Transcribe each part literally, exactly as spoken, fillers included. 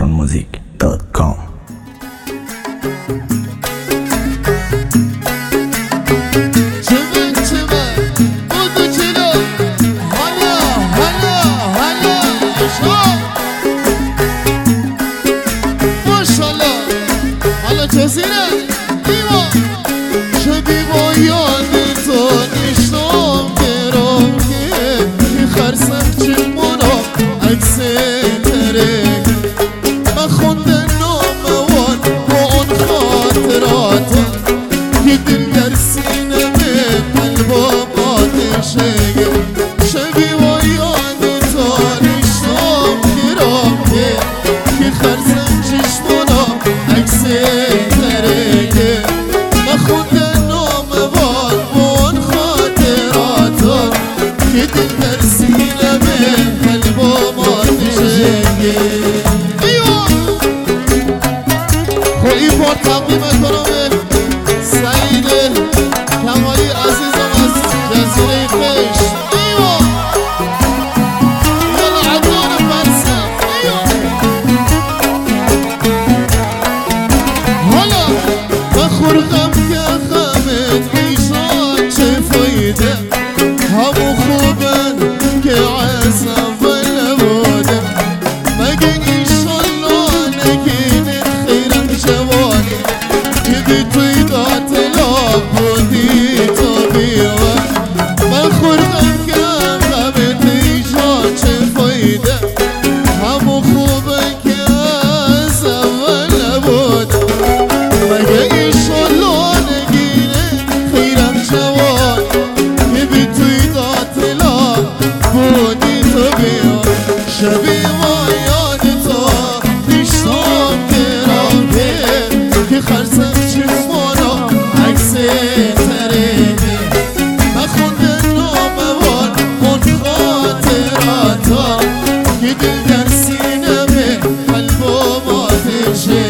ایران موزیک دات کام. جزیره دیوا شدی با یاد تو نشتم برام که خرسم چشمانا عکس ترک من خوندن ناموان با اون خاطرات که دل در سینه قلبا آتشه شدی با یاد تو نشتم برام که خرسم چشمانا عکس تقدیم کنم سعید کمالی عزیزم از جزیره قش. ایوا یلا عدنان فرسم حالا بخور غم که غمت ایشان چه فایده همو خوبن که عصب نبوده مگه ایشالله نگینت خیرم جوانی که توی داتلا بودی تو بیوان من خوردم که غمت ایشان چه فایده همو خوبه که از اول نبوده مگه ایشالله نگینه خیرم جوان که بی توی داتلا بودی تو بیوان شبیه ما یاد تو نیشتم گرامه که خرسم چشمانا عکس ترکه من خوندن ناموان اون خاطراتا که دل در سینمه قلبم آتشه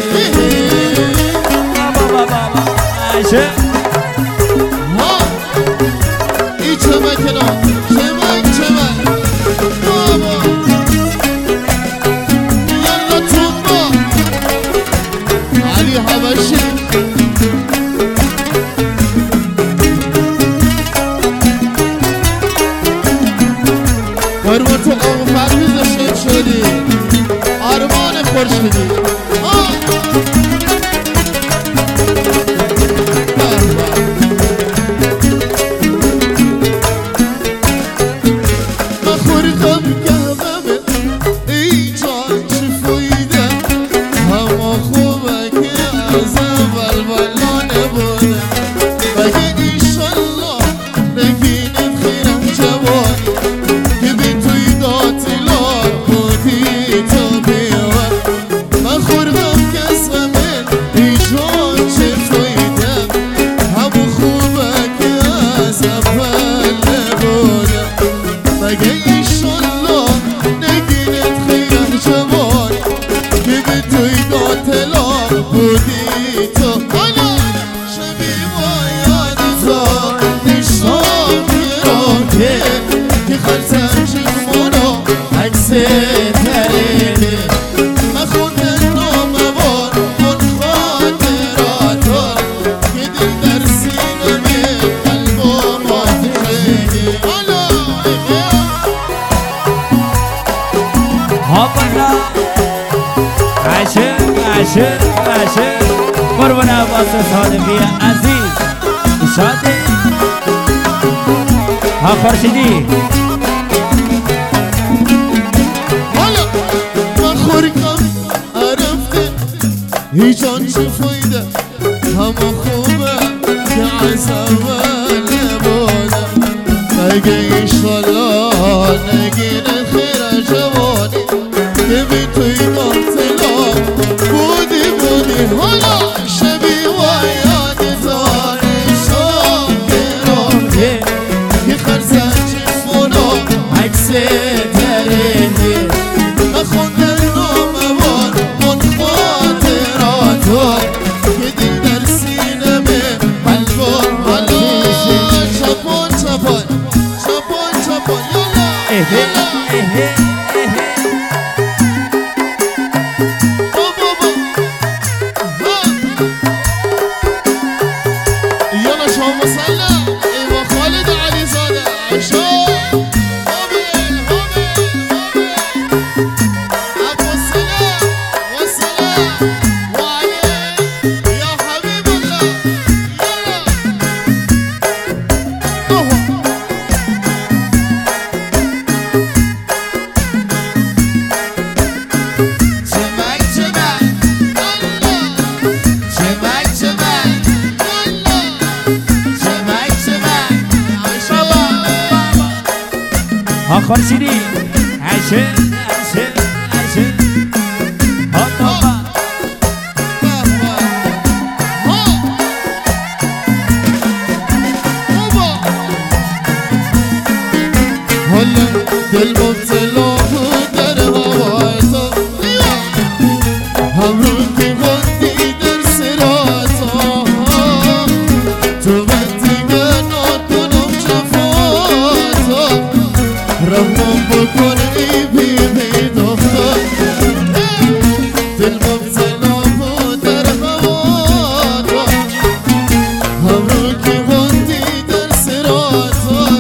ها ای چمکنا چمک چمک بابا یلا توبا علی حبشی قربت آقا پرویز شد شدی آرمان خورشیدی بخورم گممه ای جان چه فایده همه خوبه که از اول بلا نبوده مگه ایشالله نگینت خیرم جوانی که بی توی داتلا بودی تو بیوان من خوردم کسمه ای جان چه فایده همه خوبه که از اول نبوده مگه ایشالله نگینت خیرم جوانی که به توی داتلا بودی تو حالا شبیه با یاد تو نیشتم گرامه که خرسم چشمانا عکس ترکه من خوندن ناموان اون خاطراتا که دل در سینمه قلبم آتشه حالا هاپلا عشق عشق عشق قربان عباس صادقی عزیز شاده ها خورشیدی حالا من خورکم عرفته هیچان چه فایده همه خوبه که از اول نبوده مگه ایشالله نگینه خیر جوانی که بی توی داتلا بودی بودی حالا شبیه و یاد دانشم گرامه که خرسم چشمانا عکس ترکه من خوندن ناموان اون خاطراتا که دل در سینمه قلبم حالا چپان چپان چپان خورشیدی عشه عشه عشه ها حالا دل مبتلا در هوای تو هم رو که بندی در سراتا تو من دیگه نکنم جفاتا رحم بکن ای بی بی دختر دل مبتلا در هوای تو هم رو که بندی در سراتا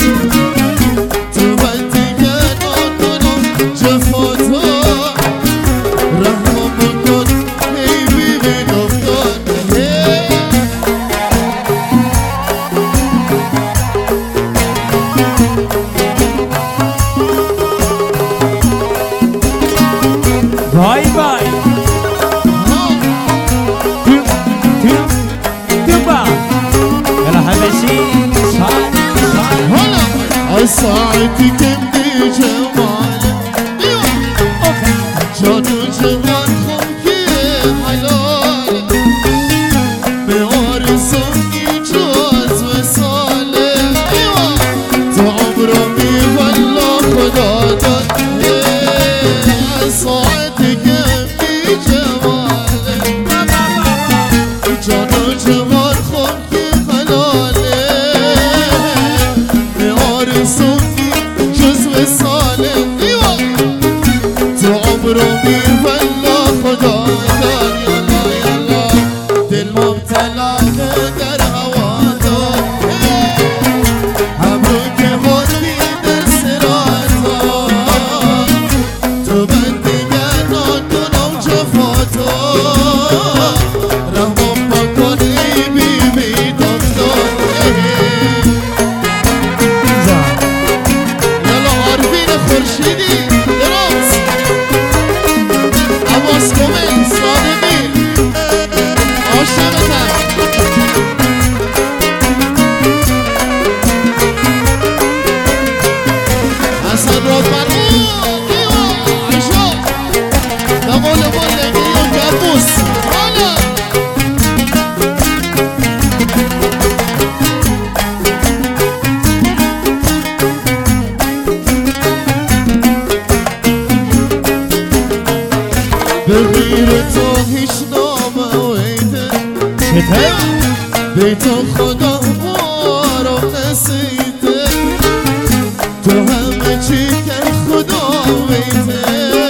Bye bye. Tüm tüm tümba. Yalla habesi sağ sağ. Ay saati kendi cemali. Canı cemal komki halal. Be arızım icaz ve salih. Tu umrumi valla khudadan. Ay saati kendi cemali. Canı cemal komki halal. Be arızım icaz ve salih. Tu umrumi valla khudadan. Yalla yalla dil mubtala در هواتا همرو که خودی در سراتا تو من دیگه نکنم جفاتا رحم بکن ای بی بی دکتر یالا عارفین خورشیدی دراز عباس کومل صادقی عاشقتم حسن رادمن عشا نقول بلدی و کبوس حالا به غیر تو هیچ نامه ویده چطور؟ به تو خدا بارو نسیده تو همه چی که خدا ویده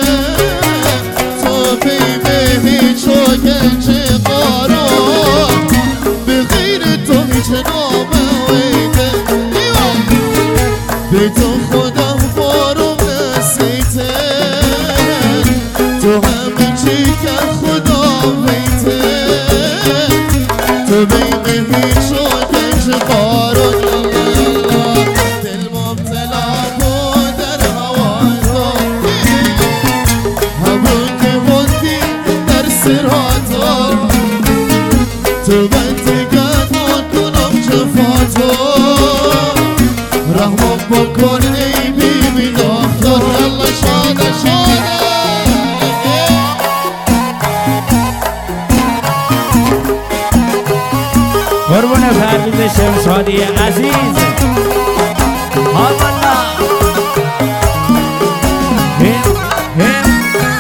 تو بی به هیچ و گنج قارا به غیر تو هیچ نامه ویده به تو خدا بارو نسیده تو همه چی که خدا ویده تو بین هیچ و گنج قارون دل مبتلا بود در هوای تو همون که بودی در سراتا تو من دیگه نکنم جفاتا رحم بکن ای بی بی دختر یالا شاده شاده قربون فرزند شمشادی عزیز ها والله هم هم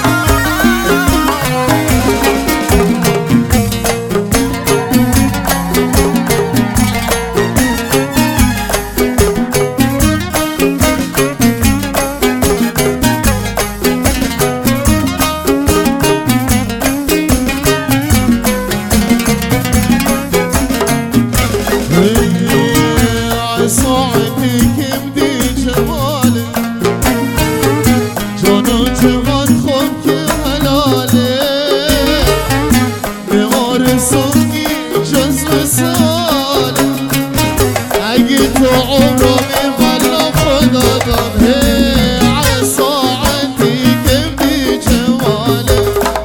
ساعتی کم دی جماله جانو جوان خوب که حلاله به آرزوی جزو ساله اگه تو عمرمی والا خدا دام ساعتی کم دی جماله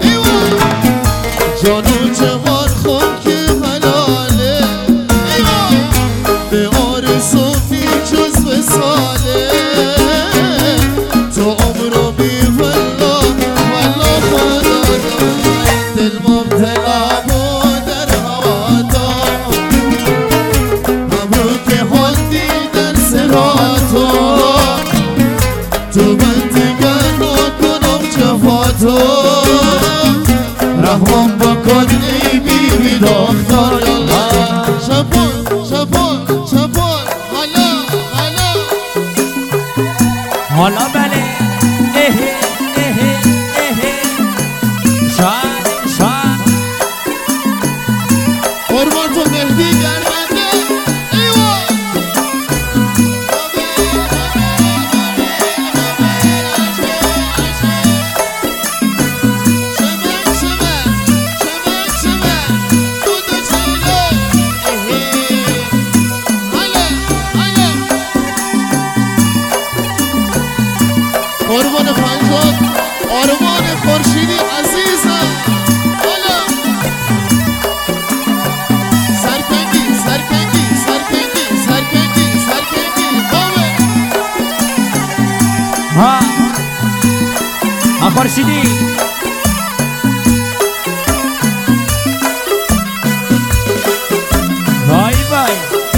جانو جوان خوب که حلاله به آرزوی جزو ساله دل مبتلا بود در هواتا مبروک حدی در سراتا تو من دیگر نکنم جفاتو رحمان بکن ای بیبی دختر شبان شبان شبان حالا حالا حالا بله اه اه اه شان شان قربان تو مهدی گرمنده ایوان قربان فرزاد آرمان خورشیدی عزیزم حالا سرکنگی سرکنگی سرکنگی سرکنگی سرکنگی بابه ها ها خورشیدی وای وای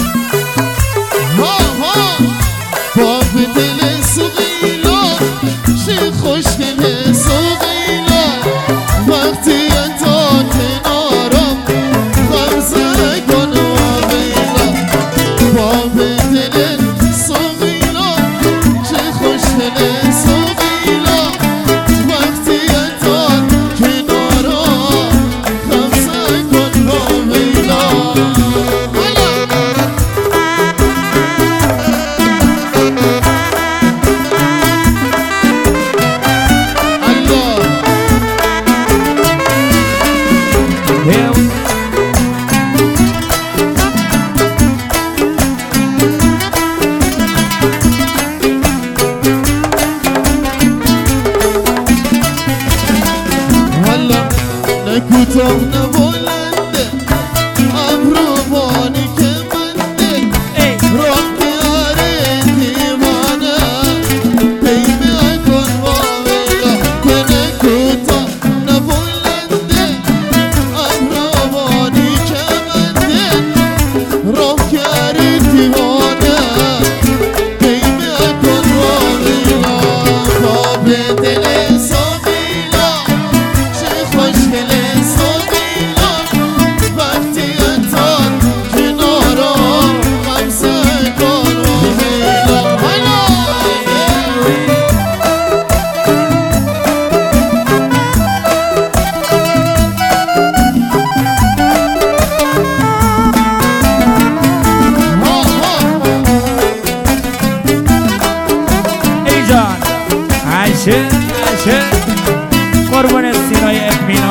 ها ها باب دل سقیلا شی خوشگل سقیلا وقتی تا کنارم غمزه کن ویلا باب دل سقیلا شی خوشگل سقیلا وقتی تا کنارم غمزه کن ویلا کوتاه نبلنده ابروانی که منده راه میاره دیوانه بیبی کن واویلا کنه کوتاه نبلنده ابروانی که منده راه میاره دیوانه بیبی کن واویلا خواب دل سقیلا چه خوشگله عشق عشق قربون سینای اطمینان